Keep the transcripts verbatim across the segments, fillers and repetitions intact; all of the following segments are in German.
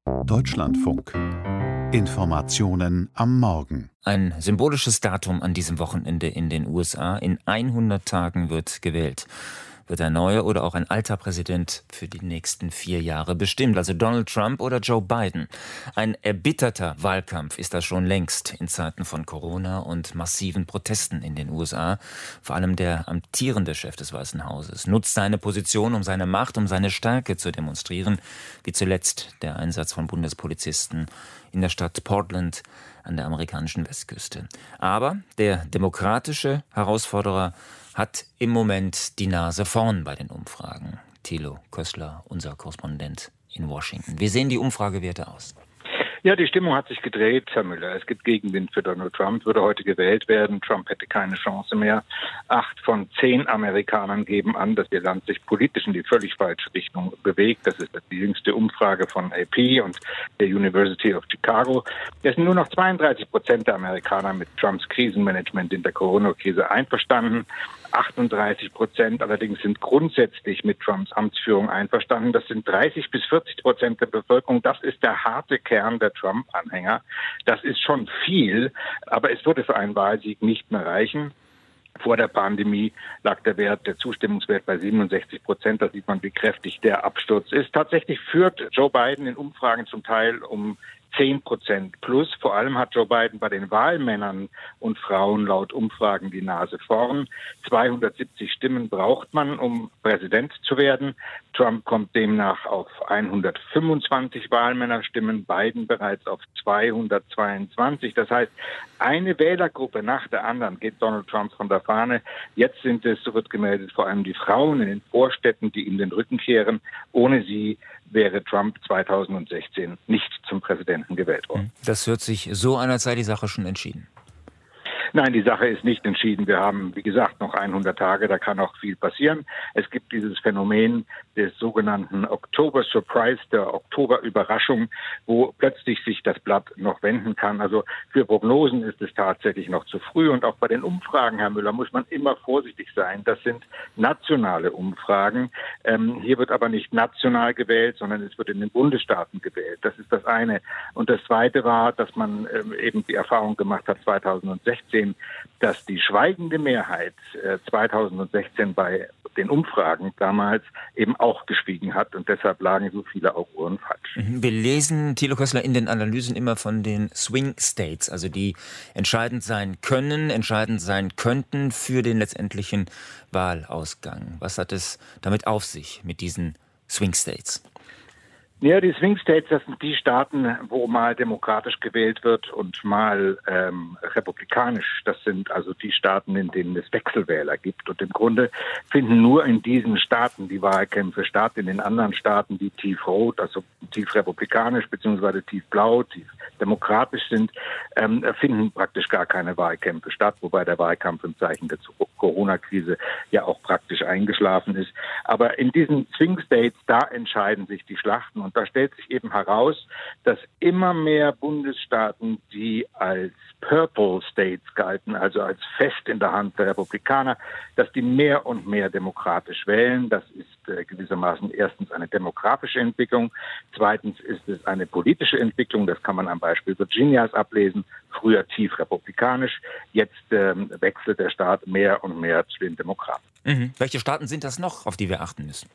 Deutschlandfunk. Informationen am Morgen. Ein symbolisches Datum an diesem Wochenende in den U S A. In hundert Tagen wird gewählt. Wird ein neuer oder auch ein alter Präsident für die nächsten vier Jahre bestimmt, also Donald Trump oder Joe Biden. Ein erbitterter Wahlkampf ist das schon längst in Zeiten von Corona und massiven Protesten in den U S A. Vor allem der amtierende Chef des Weißen Hauses nutzt seine Position, um seine Macht, um seine Stärke zu demonstrieren, wie zuletzt der Einsatz von Bundespolizisten in der Stadt Portland an der amerikanischen Westküste. Aber der demokratische Herausforderer hat im Moment die Nase vorn bei den Umfragen. Thilo Kössler, unser Korrespondent in Washington. Wie sehen die Umfragewerte aus? Ja, die Stimmung hat sich gedreht, Herr Müller. Es gibt Gegenwind für Donald Trump, würde heute gewählt werden. Trump hätte keine Chance mehr. Acht von zehn Amerikanern geben an, dass ihr Land sich politisch in die völlig falsche Richtung bewegt. Das ist die jüngste Umfrage von A P und der University of Chicago. Es sind nur noch zweiunddreißig Prozent der Amerikaner mit Trumps Krisenmanagement in der Corona-Krise einverstanden. achtunddreißig Prozent allerdings sind grundsätzlich mit Trumps Amtsführung einverstanden. Das sind dreißig bis vierzig Prozent der Bevölkerung. Das ist der harte Kern der Trump-Anhänger. Das ist schon viel, aber es würde für einen Wahlsieg nicht mehr reichen. Vor der Pandemie lag der Wert, der Zustimmungswert bei siebenundsechzig Prozent. Da sieht man, wie kräftig der Absturz ist. Tatsächlich führt Joe Biden in Umfragen zum Teil um zehn Prozent plus. Vor allem hat Joe Biden bei den Wahlmännern und Frauen laut Umfragen die Nase vorn. zweihundertsiebzig Stimmen braucht man, um Präsident zu werden. Trump kommt demnach auf hundertfünfundzwanzig Wahlmännerstimmen, Biden bereits auf zweihundertzweiundzwanzig. Das heißt, eine Wählergruppe nach der anderen geht Donald Trump von der Fahne. Jetzt sind es, so wird gemeldet, vor allem die Frauen in den Vorstädten, die ihm den Rücken kehren. Ohne sie wäre Trump zweitausendsechzehn nicht zum Präsidenten gewählt worden. Das hört sich so an, als sei die Sache schon entschieden. Nein, die Sache ist nicht entschieden. Wir haben, wie gesagt, noch hundert Tage, da kann auch viel passieren. Es gibt dieses Phänomen des sogenannten Oktober Surprise, der Oktober-Überraschung, wo plötzlich sich das Blatt noch wenden kann. Also für Prognosen ist es tatsächlich noch zu früh. Und auch bei den Umfragen, Herr Müller, muss man immer vorsichtig sein. Das sind nationale Umfragen. Ähm, hier wird aber nicht national gewählt, sondern es wird in den Bundesstaaten gewählt. Das ist das eine. Und das zweite war, dass man ähm, eben die Erfahrung gemacht hat, zweitausendsechzehn, dass die schweigende Mehrheit äh, zweitausendsechzehn bei den Umfragen damals eben auch geschwiegen hat und deshalb lagen so viele Auguren falsch. Wir lesen, Thilo Kössler, in den Analysen immer von den Swing States, also die entscheidend sein können, entscheidend sein könnten für den letztendlichen Wahlausgang. Was hat es damit auf sich mit diesen Swing States? Ja, die Swing States, das sind die Staaten, wo mal demokratisch gewählt wird und mal ähm, republikanisch. Das sind also die Staaten, in denen es Wechselwähler gibt. Und im Grunde finden nur in diesen Staaten die Wahlkämpfe statt. In den anderen Staaten, die tief rot, also tief republikanisch beziehungsweise tief blau, tief demokratisch sind, ähm, finden praktisch gar keine Wahlkämpfe statt. Wobei der Wahlkampf im Zeichen der Corona-Krise ja auch praktisch eingeschlafen ist. Aber in diesen Swing States, da entscheiden sich die Schlachten. Und da stellt sich eben heraus, dass immer mehr Bundesstaaten, die als Purple States galten, also als fest in der Hand der Republikaner, dass die mehr und mehr demokratisch wählen. Das ist äh, gewissermaßen erstens eine demografische Entwicklung. Zweitens ist es eine politische Entwicklung. Das kann man am Beispiel Virginias ablesen. Früher tief republikanisch. Jetzt ähm, wechselt der Staat mehr und mehr zu den Demokraten. Mhm. Welche Staaten sind das noch, auf die wir achten müssen?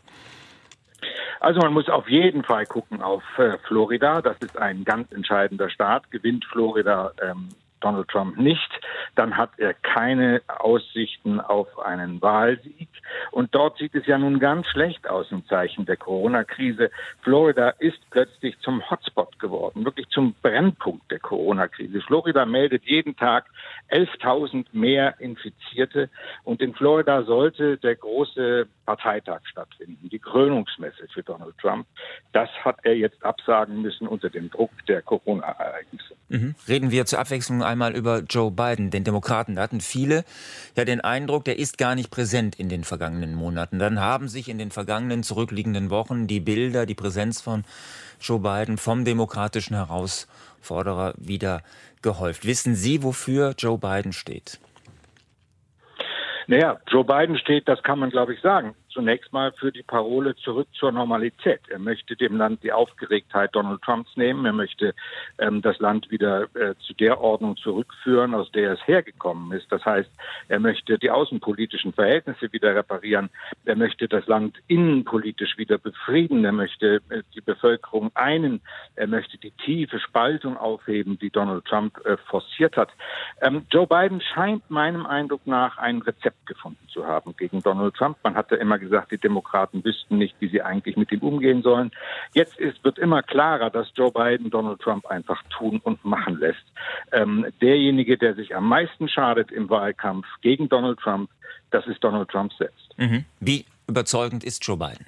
Also man muss auf jeden Fall gucken auf äh, Florida. Das ist ein ganz entscheidender Staat. Gewinnt Florida ähm, Donald Trump nicht, dann hat er keine Aussichten auf einen Wahlsieg. Und dort sieht es ja nun ganz schlecht aus im Zeichen der Corona-Krise. Florida ist plötzlich zum Hotspot geworden, wirklich zum Brennpunkt der Corona-Krise. Florida meldet jeden Tag elftausend mehr Infizierte. Und in Florida sollte der große Parteitag stattfinden, die Krönungsmesse für Donald Trump. Das hat er jetzt absagen müssen unter dem Druck der Corona-Ereignisse. Mhm. Reden wir zur Abwechslung einmal über Joe Biden, den Demokraten. Da hatten viele ja den Eindruck, der ist gar nicht präsent in den vergangenen Monaten. Dann haben sich in den vergangenen zurückliegenden Wochen die Bilder, die Präsenz von Joe Biden vom demokratischen Herausforderer wieder gehäuft. Wissen Sie, wofür Joe Biden steht? Naja, Joe Biden steht, das kann man glaube ich sagen, zunächst mal für die Parole zurück zur Normalität. Er möchte dem Land die Aufgeregtheit Donald Trumps nehmen. Er möchte ähm, das Land wieder äh, zu der Ordnung zurückführen, aus der es hergekommen ist. Das heißt, er möchte die außenpolitischen Verhältnisse wieder reparieren. Er möchte das Land innenpolitisch wieder befrieden. Er möchte äh, die Bevölkerung einen. Er möchte die tiefe Spaltung aufheben, die Donald Trump äh, forciert hat. Ähm, Joe Biden scheint meinem Eindruck nach ein Rezept gefunden zu haben gegen Donald Trump. Man hatte immer gesagt, die Demokraten wüssten nicht, wie sie eigentlich mit ihm umgehen sollen. Jetzt ist, wird immer klarer, dass Joe Biden Donald Trump einfach tun und machen lässt. Ähm, derjenige, der sich am meisten schadet im Wahlkampf gegen Donald Trump, das ist Donald Trump selbst. Mhm. Wie überzeugend ist Joe Biden?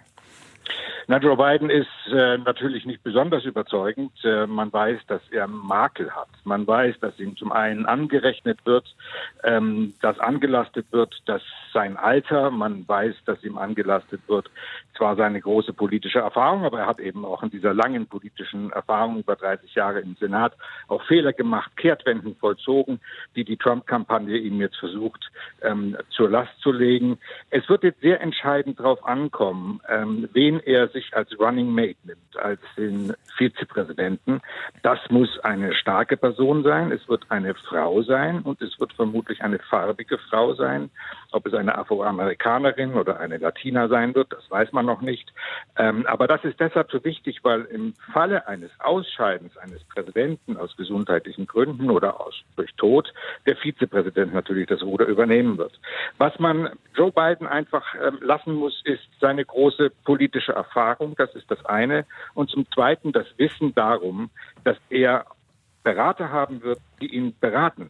Na, Joe Biden ist äh, natürlich nicht besonders überzeugend. Äh, man weiß, dass er Makel hat. Man weiß, dass ihm zum einen angerechnet wird, ähm, dass angelastet wird, dass sein Alter, man weiß, dass ihm angelastet wird, zwar seine große politische Erfahrung, aber er hat eben auch in dieser langen politischen Erfahrung über dreißig Jahre im Senat auch Fehler gemacht, Kehrtwenden vollzogen, die die Trump-Kampagne ihm jetzt versucht ähm, zur Last zu legen. Es wird jetzt sehr entscheidend darauf ankommen, ähm, wen er sich als Running Mate nimmt, als den Vizepräsidenten. Das muss eine starke Person sein, es wird eine Frau sein und es wird vermutlich eine farbige Frau sein. Ob es eine Afroamerikanerin oder eine Latina sein wird, das weiß man noch nicht. Ähm, aber das ist deshalb so wichtig, weil im Falle eines Ausscheidens eines Präsidenten aus gesundheitlichen Gründen oder aus, durch Tod der Vizepräsident natürlich das Ruder übernehmen wird. Was man Joe Biden einfach ähm, lassen muss, ist seine große politische Erfahrung. Das ist das eine. Und zum Zweiten das Wissen darum, dass er Berater haben wird, die ihn beraten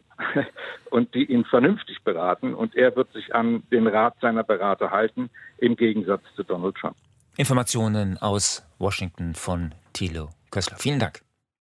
und die ihn vernünftig beraten. Und er wird sich an den Rat seiner Berater halten, im Gegensatz zu Donald Trump. Informationen aus Washington von Thilo Kössler. Vielen Dank.